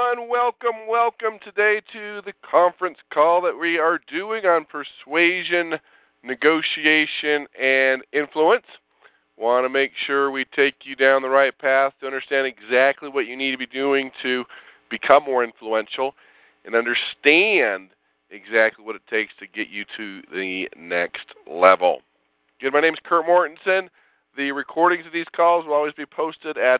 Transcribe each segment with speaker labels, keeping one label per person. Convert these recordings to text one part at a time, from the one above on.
Speaker 1: everyone. Welcome today to the conference call that we are doing on persuasion, negotiation, and influence. Want to make sure we take you down the right path to understand exactly what you need to be doing to become more influential and understand exactly what it takes to get you to the next level. Good, my name is Kurt Mortensen. The recordings of these calls will always be posted at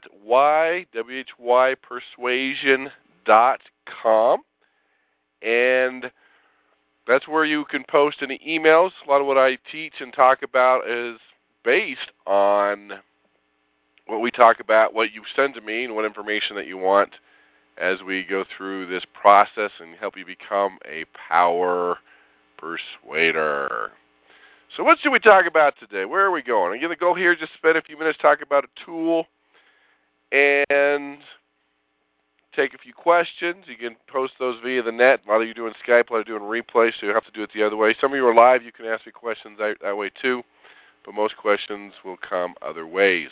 Speaker 1: whypersuasion.com, and that's where you can post any emails. A lot of what I teach and talk about is based on what we talk about, what you send to me, and what information that you want as we go through this process and help you become a power persuader. So what should we talk about today? Where are we going? I'm going to go here, just spend a few minutes talking about a tool and take a few questions. You can post those via the net. A lot of you doing Skype, a lot of you doing replay, so you have to do it the other way. Some of you are live. You can ask me questions that way too, but most questions will come other ways.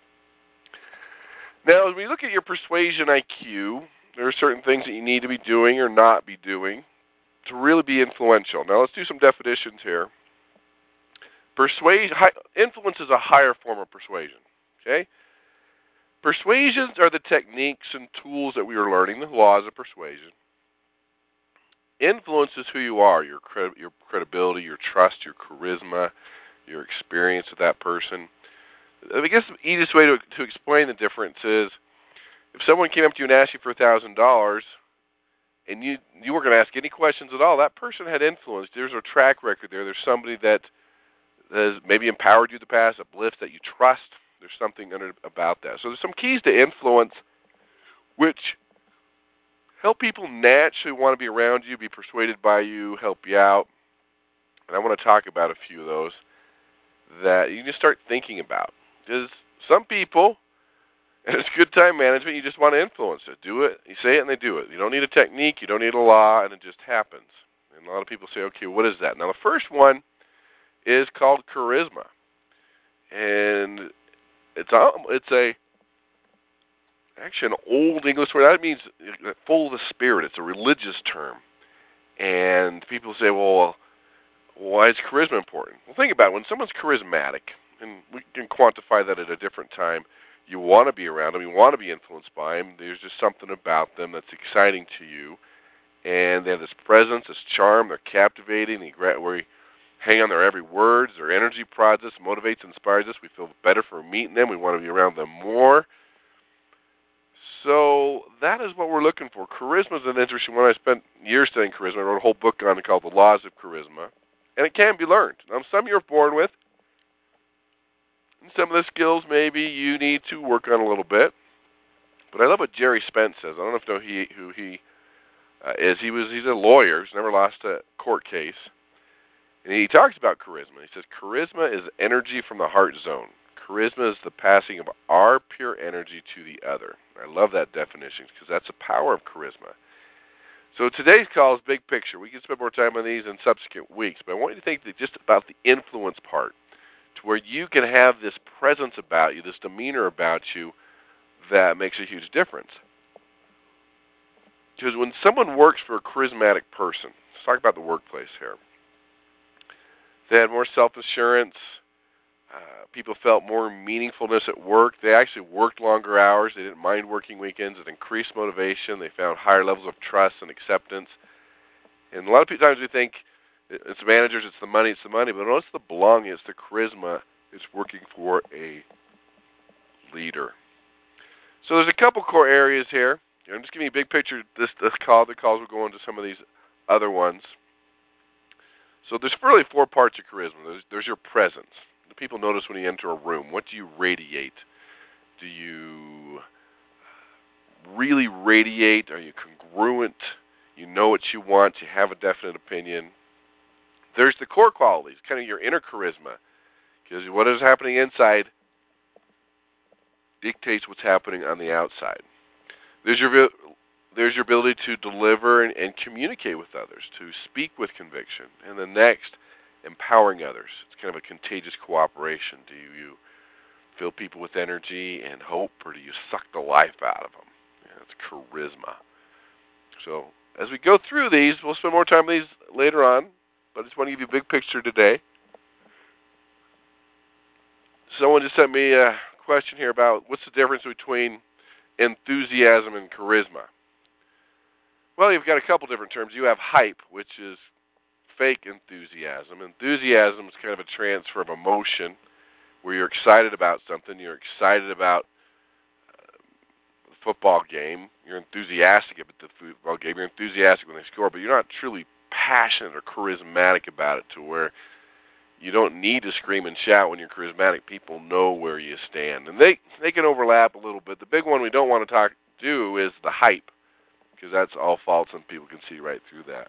Speaker 1: Now, as we look at your persuasion IQ, there are certain things that you need to be doing or not be doing to really be influential. Now, let's do some definitions here. Influence is a higher form of persuasion. Okay? Persuasions are the techniques and tools that we are learning, the laws of persuasion. Influence is who you are, your credibility, your trust, your charisma, your experience with that person. I guess the easiest way to explain the difference is if someone came up to you and asked you for $1,000 and you weren't going to ask any questions at all, that person had influence. There's a track record there. There's somebody that has maybe empowered you in the past, uplifts that you trust. There's something about that. So there's some keys to influence which help people naturally want to be around you, be persuaded by you, help you out. And I want to talk about a few of those that you just start thinking about. Because some people, and it's good time management, you just want to influence it. Do it. You say it and they do it. You don't need a technique. You don't need a law, and it just happens. And a lot of people say, okay, what is that? Now, the first one is called charisma, and it's actually an old English word. That means full of the spirit. It's a religious term, and people say, well, why is charisma important? Well, think about it. When someone's charismatic, and we can quantify that at a different time, you want to be around them, you want to be influenced by them. There's just something about them that's exciting to you, and they have this presence, this charm. They're captivating. We hang on their every word. Their energy prods us, motivates, inspires us. We feel better for meeting them. We want to be around them more. So that is what we're looking for. Charisma is an interesting one. I spent years studying charisma. I wrote a whole book on it called The Laws of Charisma. And it can be learned. Now, some you're born with. And some of the skills maybe you need to work on a little bit. But I love what Jerry Spence says. I don't know if you know who he is. He's a lawyer. He's never lost a court case. And he talks about charisma. He says, charisma is energy from the heart zone. Charisma is the passing of our pure energy to the other. I love that definition because that's the power of charisma. So today's call is big picture. We can spend more time on these in subsequent weeks, but I want you to think just about the influence part, to where you can have this presence about you, this demeanor about you that makes a huge difference. Because when someone works for a charismatic person, let's talk about the workplace here. They had more self-assurance. People felt more meaningfulness at work. They actually worked longer hours. They didn't mind working weekends. It increased motivation. They found higher levels of trust and acceptance. And a lot of times we think it's managers, it's the money, but no, it's the belonging, it's the charisma. It's working for a leader. So there's a couple core areas here. I'm just giving you a big picture. This call, the calls will go into some of these other ones. So there's really four parts of charisma. There's your presence. Do people notice when you enter a room? What do you radiate? Do you really radiate? Are you congruent? You know what you want. You have a definite opinion. There's the core qualities, kind of your inner charisma. Because what is happening inside dictates what's happening on the outside. There's your ability to deliver and communicate with others, to speak with conviction. And the next, empowering others. It's kind of a contagious cooperation. Do you fill people with energy and hope, or do you suck the life out of them? It's charisma. So as we go through these, we'll spend more time on these later on, but I just want to give you a big picture today. Someone just sent me a question here about what's the difference between enthusiasm and charisma. Well, you've got a couple different terms. You have hype, which is fake enthusiasm. Enthusiasm is kind of a transfer of emotion where you're excited about something. You're excited about the football game. You're enthusiastic about the football game. You're enthusiastic when they score, but you're not truly passionate or charismatic about it to where you don't need to scream and shout when you're charismatic. People know where you stand. And they can overlap a little bit. The big one we don't want to do is the hype, because that's all false and people can see right through that.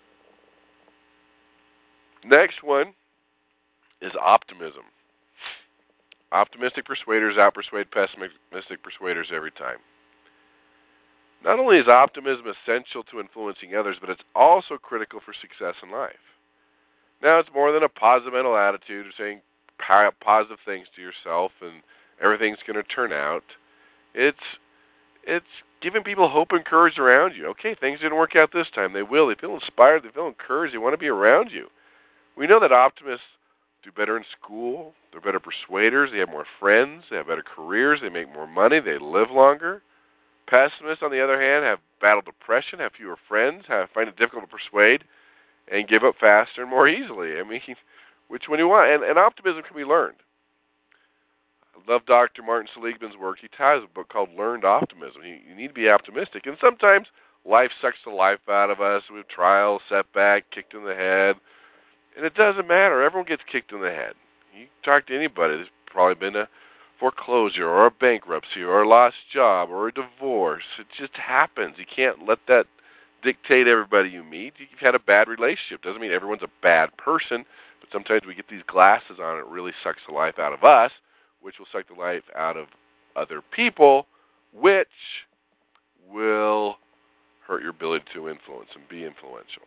Speaker 1: Next one is optimism. Optimistic persuaders outpersuade pessimistic persuaders every time. Not only is optimism essential to influencing others, but it's also critical for success in life. Now, it's more than a positive mental attitude of saying positive things to yourself and everything's going to turn out. It's giving people hope and courage around you. Okay, things didn't work out this time. They will. They feel inspired. They feel encouraged. They want to be around you. We know that optimists do better in school. They're better persuaders. They have more friends. They have better careers. They make more money. They live longer. Pessimists, on the other hand, have battled depression, have fewer friends, find it difficult to persuade, and give up faster and more easily. I mean, which one do you want? And optimism can be learned. I love Dr. Martin Seligman's work. He has a book called Learned Optimism. You need to be optimistic. And sometimes life sucks the life out of us. We have trials, setback, kicked in the head. And it doesn't matter. Everyone gets kicked in the head. You talk to anybody. There's probably been a foreclosure or a bankruptcy or a lost job or a divorce. It just happens. You can't let that dictate everybody you meet. You've had a bad relationship. Doesn't mean everyone's a bad person, but sometimes we get these glasses on and it really sucks the life out of us, which will suck the life out of other people, which will hurt your ability to influence and be influential.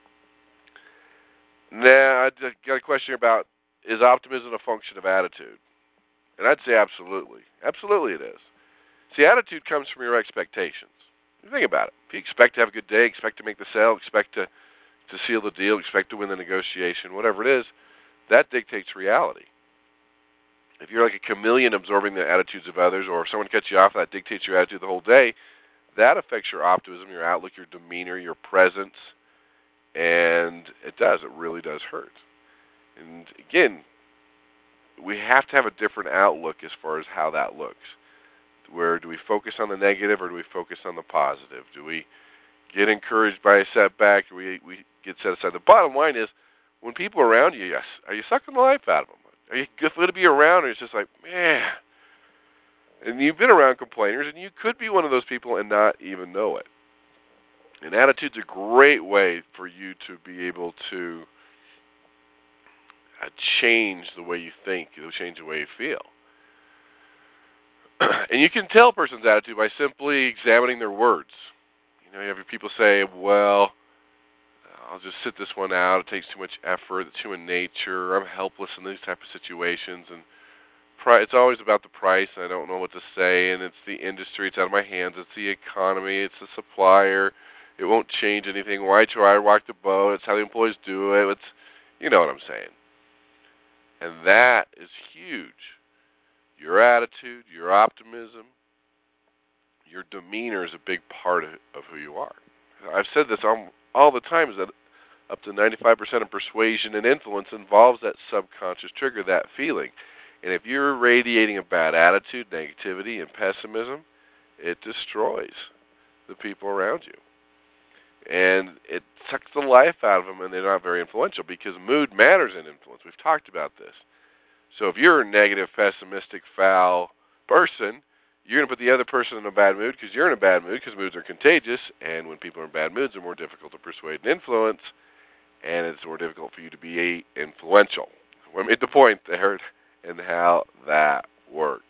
Speaker 1: Now, I just got a question about, is optimism a function of attitude? And I'd say absolutely. Absolutely it is. See, attitude comes from your expectations. Think about it. If you expect to have a good day, expect to make the sale, expect to seal the deal, expect to win the negotiation, whatever it is, that dictates reality. If you're like a chameleon absorbing the attitudes of others, or if someone cuts you off, that dictates your attitude the whole day, that affects your optimism, your outlook, your demeanor, your presence, and it does. It really does hurt. And again, we have to have a different outlook as far as how that looks. Where do we focus on the negative or do we focus on the positive? Do we get encouraged by a setback or we get set aside? The bottom line is, when people are around you, yes, are you sucking the life out of them? Are you good to be around, or it's just like, man. And you've been around complainers, and you could be one of those people and not even know it. And attitude's a great way for you to be able to change the way you think, change the way you feel. And you can tell a person's attitude by simply examining their words. You have your people say, well, I'll just sit this one out. It takes too much effort. It's human nature. I'm helpless in these type of situations. And it's always about the price, and I don't know what to say. And it's the industry. It's out of my hands. It's the economy. It's the supplier. It won't change anything. Why try to rock the boat? It's how the employees do it. You know what I'm saying. And that is huge. Your attitude, your optimism, your demeanor is a big part of who you are. I've said this all the time, is that up to 95% of persuasion and influence involves that subconscious trigger, that feeling. And if you're radiating a bad attitude, negativity, and pessimism, it destroys the people around you. And it sucks the life out of them, and they're not very influential, because mood matters in influence. We've talked about this. So if you're a negative, pessimistic, foul person, you're going to put the other person in a bad mood because you're in a bad mood, because moods are contagious, and when people are in bad moods, they're more difficult to persuade and influence, and it's more difficult for you to be influential. I made the point there and how that works.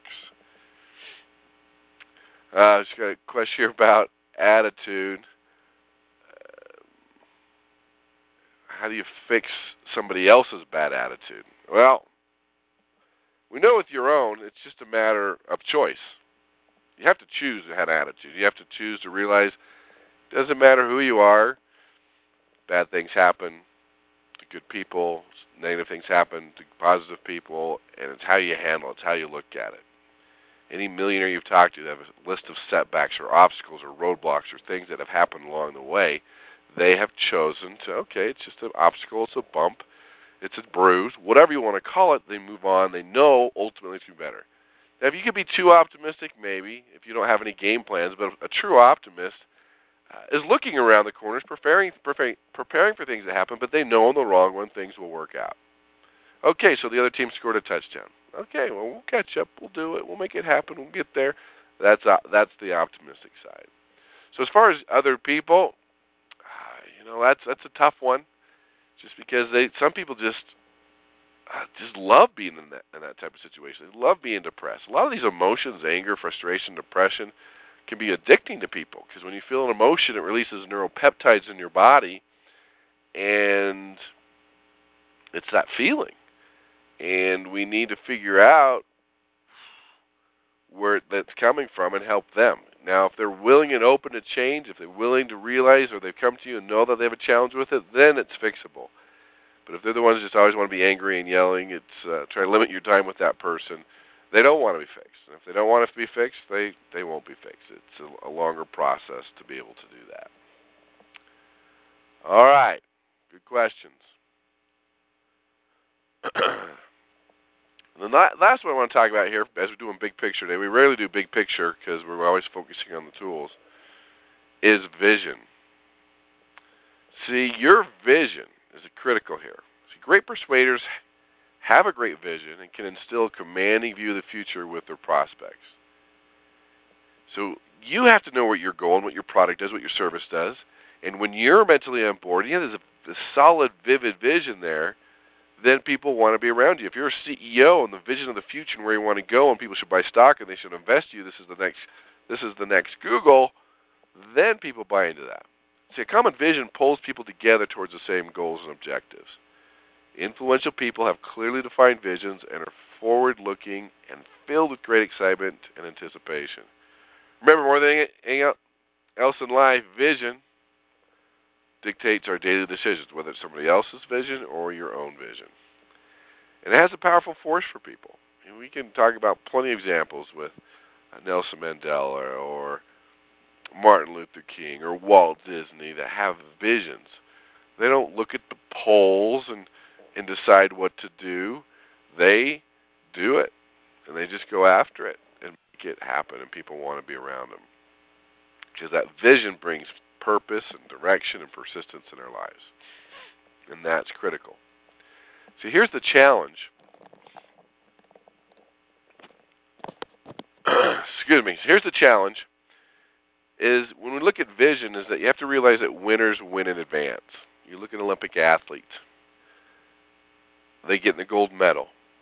Speaker 1: Just got a question here about attitude. How do you fix somebody else's bad attitude? Well, we know with your own, it's just a matter of choice. You have to choose to have attitude. You have to choose to realize Doesn't matter who you are. Bad things happen to good people. Negative things happen to positive people. And it's how you handle it. It's how you look at it. Any millionaire you've talked to that have a list of setbacks or obstacles or roadblocks or things that have happened along the way, they have chosen to, okay, it's just an obstacle, it's a bump, it's a bruise, whatever you want to call it, they move on. They know ultimately it's going to be better. Now, if you could be too optimistic, maybe, if you don't have any game plans, but a true optimist is looking around the corners, preparing for things to happen, but they know in the long run things will work out. Okay, so the other team scored a touchdown. Okay, well, we'll catch up. We'll do it. We'll make it happen. We'll get there. That's the optimistic side. So as far as other people, that's a tough one, just because some people just love being in that type of situation. They love being depressed. A lot of these emotions, anger, frustration, depression, can be addicting to people, because when you feel an emotion, it releases neuropeptides in your body, and it's that feeling. And we need to figure out where that's coming from and help them. Now, if they're willing and open to change, if they're willing to realize, or they've come to you and know that they have a challenge with it, then it's fixable. But if they're the ones that just always want to be angry and yelling, it's try to limit your time with that person. They don't want to be fixed. And if they don't want it to be fixed, they won't be fixed. It's a longer process to be able to do that. All right. Good questions. The last one I want to talk about here, as we're doing big picture today, we rarely do big picture because we're always focusing on the tools, is vision. See, your vision is critical here. See, great persuaders have a great vision and can instill a commanding view of the future with their prospects. So you have to know where you're going, what your product does, what your service does, and when you're mentally on board, there's a solid, vivid vision there, then people want to be around you. If you're a CEO and the vision of the future and where you want to go, and people should buy stock and they should invest in you, this is the next Google, then people buy into that. See, a common vision pulls people together towards the same goals and objectives. Influential people have clearly defined visions and are forward-looking and filled with great excitement and anticipation. Remember, more than anything else in life, vision dictates our daily decisions, whether it's somebody else's vision or your own vision. And it has a powerful force for people. And we can talk about plenty of examples with Nelson Mandela or Martin Luther King or Walt Disney that have visions. They don't look at the polls and decide what to do. They do it, and they just go after it and make it happen, and people want to be around them. Because that vision brings purpose and direction and persistence in our lives. And that's critical. So here's the challenge. Excuse me. Here's the challenge is when we look at vision is that you have to realize that winners win in advance. You look at Olympic athletes. They get the gold medal.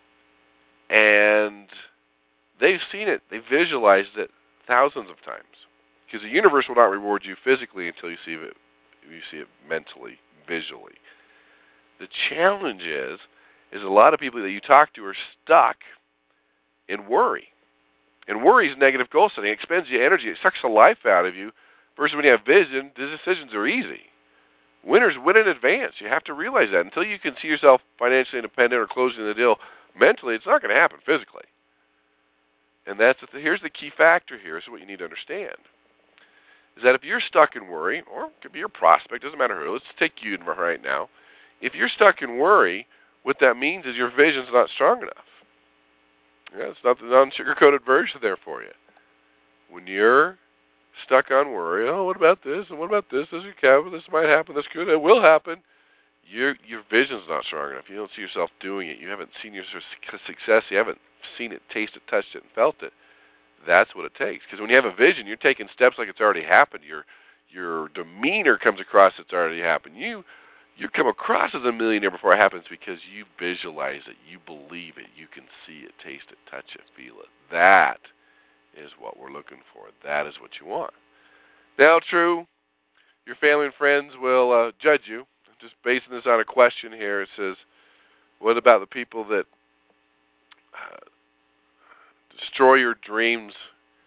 Speaker 1: And they've seen it. They've visualized it thousands of times. Because the universe will not reward you physically until you see it mentally, visually. The challenge is a lot of people that you talk to are stuck in worry. And worry is negative goal setting. It expends your energy. It sucks the life out of you. Versus when you have vision, the decisions are easy. Winners win in advance. You have to realize that. Until you can see yourself financially independent or closing the deal mentally, it's not going to happen physically. And here's the key factor here. This is what you need to understand. Is that if you're stuck in worry, or it could be your prospect, doesn't matter who, let's take you right now. If you're stuck in worry, what that means is your vision's not strong enough. Yeah, it's not the non-sugar-coated version there for you. When you're stuck on worry, oh, what about this, and what about this, this might happen, this could, it will happen, your vision's not strong enough. You don't see yourself doing it. You haven't seen your success. You haven't seen it, tasted, touched it, and felt it. That's what it takes. Because when you have a vision, you're taking steps like it's already happened. Your demeanor comes across it's already happened. You come across as a millionaire before it happens because you visualize it, you believe it, you can see it, taste it, touch it, feel it. That is what we're looking for. That is what you want. Now, true, your family and friends will judge you. I'm just basing this on a question here. It says, what about the people that destroy your dreams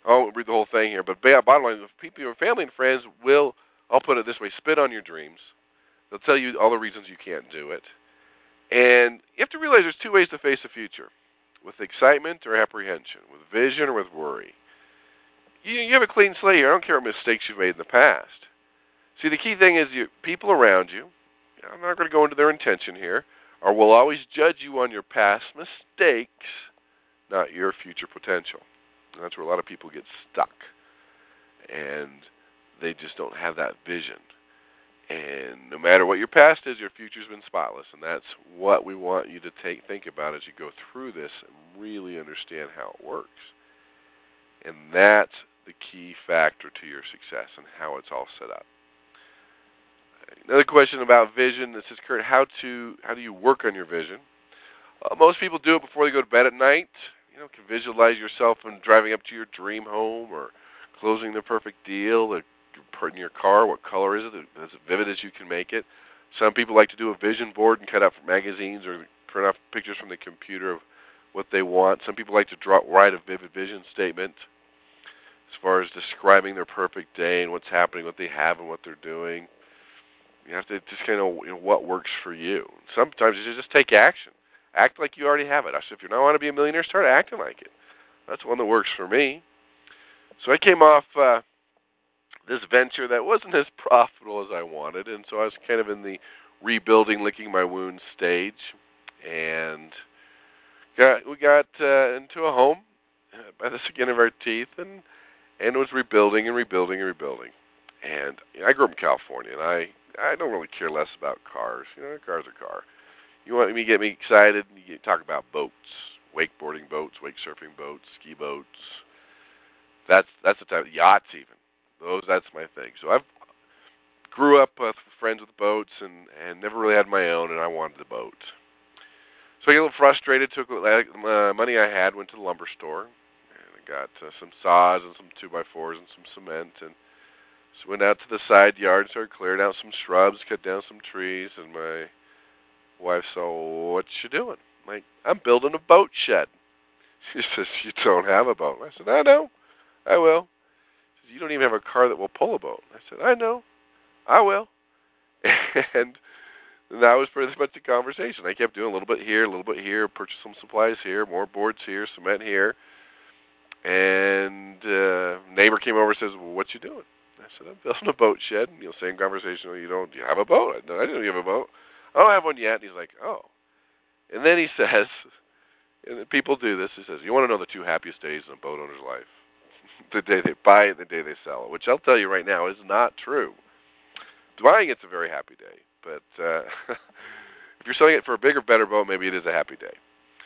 Speaker 1: I won't read the whole thing here, but bottom line, people, your family and friends will, I'll put it this way, spit on your dreams. They'll tell you all the reasons you can't do it. And you have to realize there's two ways to face the future, with excitement or apprehension, with vision or with worry. You have a clean slate here. I don't care what mistakes you've made in the past. See, the key thing is people around you, I'm not going to go into their intention here, or will always judge you on your past mistakes, not your future potential. And that's where a lot of people get stuck. And they just don't have that vision. And no matter what your past is, your future's been spotless. And that's what we want you to think about as you go through this and really understand how it works. And that's the key factor to your success and how it's all set up. Another question about vision. This is, Kurt, how do you work on your vision? Most people do it before they go to bed at night. Can visualize yourself and driving up to your dream home or closing the perfect deal, or in your car. What color is it? As vivid as you can make it. Some people like to do a vision board and cut out magazines or print off pictures from the computer of what they want. Some people like to write a vivid vision statement as far as describing their perfect day and what's happening, what they have, and what they're doing. You have to just kind of what works for you. Sometimes you just take action. Act like you already have it. I said, if you don't want to be a millionaire, start acting like it. That's one that works for me. So I came off this venture that wasn't as profitable as I wanted, and so I was kind of in the rebuilding, licking my wounds stage, and we got into a home by the skin of our teeth, and was rebuilding and rebuilding and rebuilding. And I grew up in California, and I don't really care less about cars. A car's a car. You want me to get me excited, you talk about boats, wakeboarding boats, wake surfing boats, ski boats. That's the type, yachts even. That's my thing. So I grew up with friends with boats and never really had my own, and I wanted a boat. So I got a little frustrated, took the money I had, went to the lumber store, and I got some saws and some 2x4s and some cement, and so went out to the side yard, started clearing out some shrubs, cut down some trees, and my wife said, "What you doing?" I'm like, "I'm building a boat shed." She says, "You don't have a boat." I said, "I know, I will." She said, "You don't even have a car that will pull a boat." I said, "I know, I will." And that was pretty much the conversation. I kept doing a little bit here, purchased some supplies here, more boards here, cement here. And neighbor came over and says, "Well, what you doing?" I said, "I'm building a boat shed." And same conversation. "Do you have a boat?" "No, I didn't have a boat." "I don't have one yet." And he's like, "Oh." And then he says, and people do this, he says, "You want to know the two happiest days in a boat owner's life?" The day they buy it and the day they sell it, which I'll tell you right now is not true. Buying it's a very happy day, but if you're selling it for a bigger, better boat, maybe it is a happy day.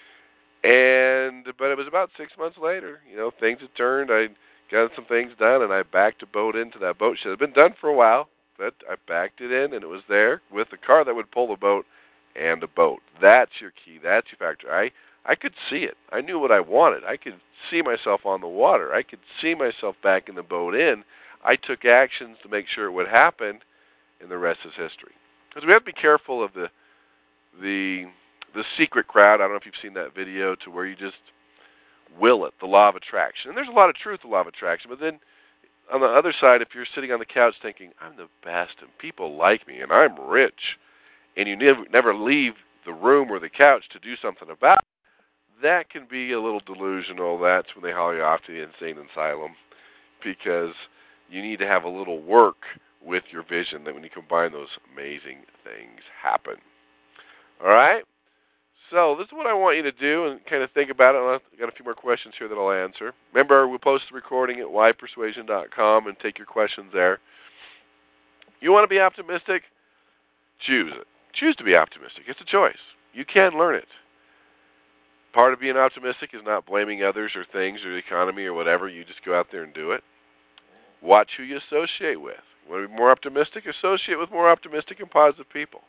Speaker 1: But it was about 6 months later, things had turned. I got some things done, and I backed a boat into that boat shed. It had been done for a while, but I backed it in, and it was there with a car that would pull the boat and a boat. That's your key. That's your factor. I could see it. I knew what I wanted. I could see myself on the water. I could see myself backing the boat in. I took actions to make sure it would happen, and the rest is history. Because we have to be careful of the secret crowd. I don't know if you've seen that video to where you just will it, the law of attraction. And there's a lot of truth to the law of attraction, but then on the other side, if you're sitting on the couch thinking, "I'm the best and people like me and I'm rich," and you never leave the room or the couch to do something about it, that can be a little delusional. That's when they haul you off to the insane asylum, because you need to have a little work with your vision that when you combine those amazing things happen. All right? So this is what I want you to do and kind of think about it. I've got a few more questions here that I'll answer. Remember, we'll post the recording at whypersuasion.com and take your questions there. You want to be optimistic? Choose it. Choose to be optimistic. It's a choice. You can learn it. Part of being optimistic is not blaming others or things or the economy or whatever. You just go out there and do it. Watch who you associate with. You want to be more optimistic? Associate with more optimistic and positive people.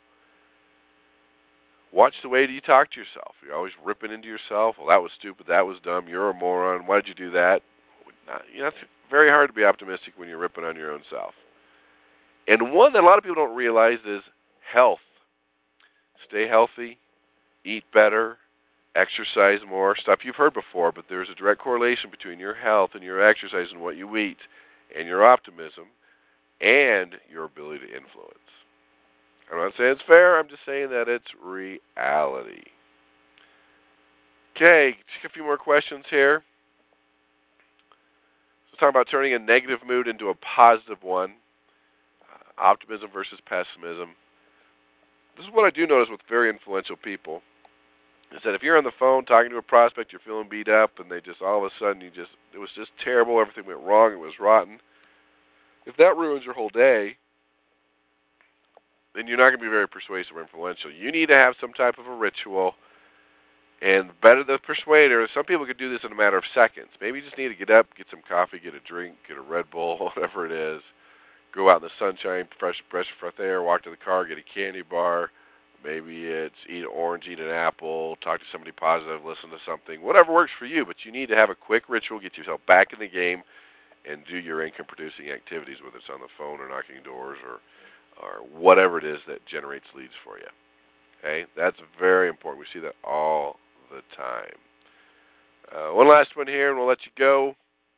Speaker 1: Watch the way you talk to yourself. You're always ripping into yourself. "Well, that was stupid. That was dumb. You're a moron. Why did you do that?" It's very hard to be optimistic when you're ripping on your own self. And one that a lot of people don't realize is health. Stay healthy. Eat better. exercise more, stuff you've heard before, but there's a direct correlation between your health and your exercise and what you eat and your optimism and your ability to influence. I'm not saying it's fair, I'm just saying that it's reality. Okay, just a few more questions here. Let's talk about turning a negative mood into a positive one. Optimism versus pessimism. This is what I do notice with very influential people, is that if you're on the phone talking to a prospect, you're feeling beat up, and they just all of a sudden it was just terrible, everything went wrong, it was rotten. If that ruins your whole day, then you're not going to be very persuasive or influential. You need to have some type of a ritual, and better the persuader. Some people could do this in a matter of seconds. Maybe you just need to get up, get some coffee, get a drink, get a Red Bull, whatever it is. Go out in the sunshine, fresh air, walk to the car, get a candy bar. Maybe it's eat an orange, eat an apple, talk to somebody positive, listen to something. Whatever works for you, but you need to have a quick ritual, get yourself back in the game, and do your income-producing activities, whether it's on the phone or knocking doors or whatever it is that generates leads for you. Okay? That's very important. We see that all the time. One last one here, and we'll let you go.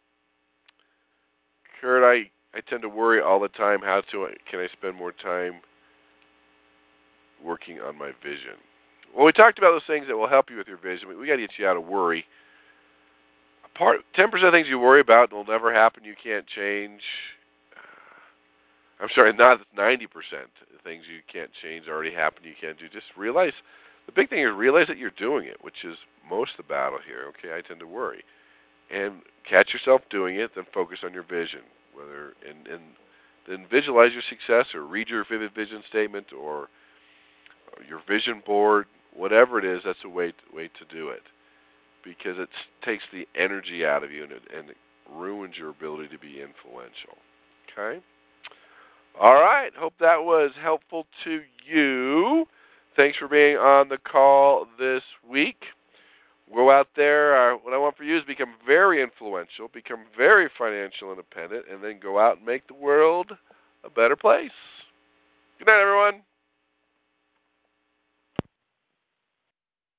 Speaker 1: Kurt, I tend to worry all the time. Can I spend more time working on my vision? Well, we talked about those things that will help you with your vision. We got to get you out of worry. 10% of things you worry about will never happen. You can't change. I'm sorry, not 90% of things you can't change already happen. You can't do. Just realize. The big thing is realize that you're doing it, which is most of the battle here. Okay, I tend to worry, and catch yourself doing it. Then focus on your vision. Whether then visualize your success, or read your vivid vision statement, or your vision board, whatever it is. That's a way to do it, because it takes the energy out of you and it ruins your ability to be influential. Okay? All right. Hope that was helpful to you. Thanks for being on the call this week. Go out there. What I want for you is become very influential, become very financial independent, and then go out and make the world a better place. Good night, everyone.